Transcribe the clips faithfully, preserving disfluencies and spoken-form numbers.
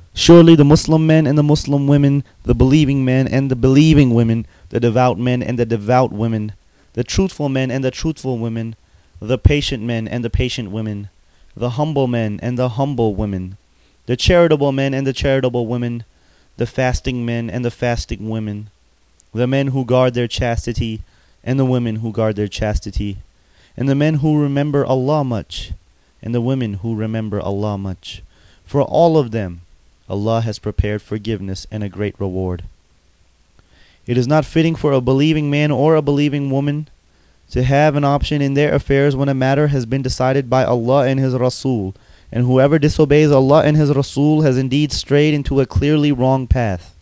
Surely the Muslim men and the Muslim women, the believing men and the believing women, the devout men and the devout women, the truthful men and the truthful women, the patient men and the patient women, the humble men and the humble women, the charitable men and the charitable women, the fasting men and the fasting women, the men who guard their chastity and the women who guard their chastity, and the men who remember Allah much, and the women who remember Allah much. For all of them, Allah has prepared forgiveness and a great reward. It is not fitting for a believing man or a believing woman to have an option in their affairs when a matter has been decided by Allah and His Rasul, and whoever disobeys Allah and His Rasul has indeed strayed into a clearly wrong path.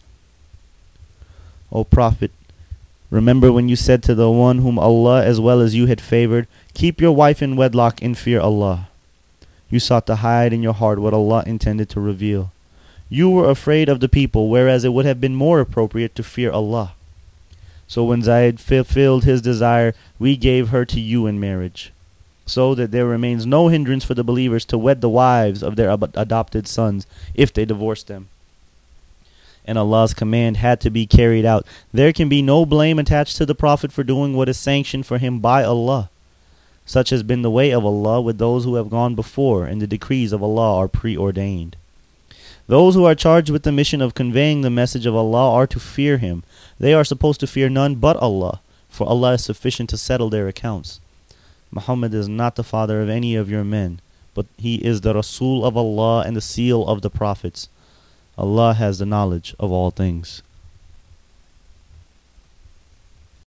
O Prophet, remember when you said to the one whom Allah as well as you had favored, keep your wife in wedlock and fear Allah. You sought to hide in your heart what Allah intended to reveal. You were afraid of the people, whereas it would have been more appropriate to fear Allah. So when Zayd fulfilled his desire, we gave her to you in marriage, so that there remains no hindrance for the believers to wed the wives of their ab- adopted sons if they divorce them. And Allah's command had to be carried out. There can be no blame attached to the Prophet for doing what is sanctioned for him by Allah. Such has been the way of Allah with those who have gone before, and the decrees of Allah are preordained. Those who are charged with the mission of conveying the message of Allah are to fear Him. They are supposed to fear none but Allah, for Allah is sufficient to settle their accounts. Muhammad is not the father of any of your men, but he is the Rasul of Allah and the seal of the prophets. Allah has the knowledge of all things.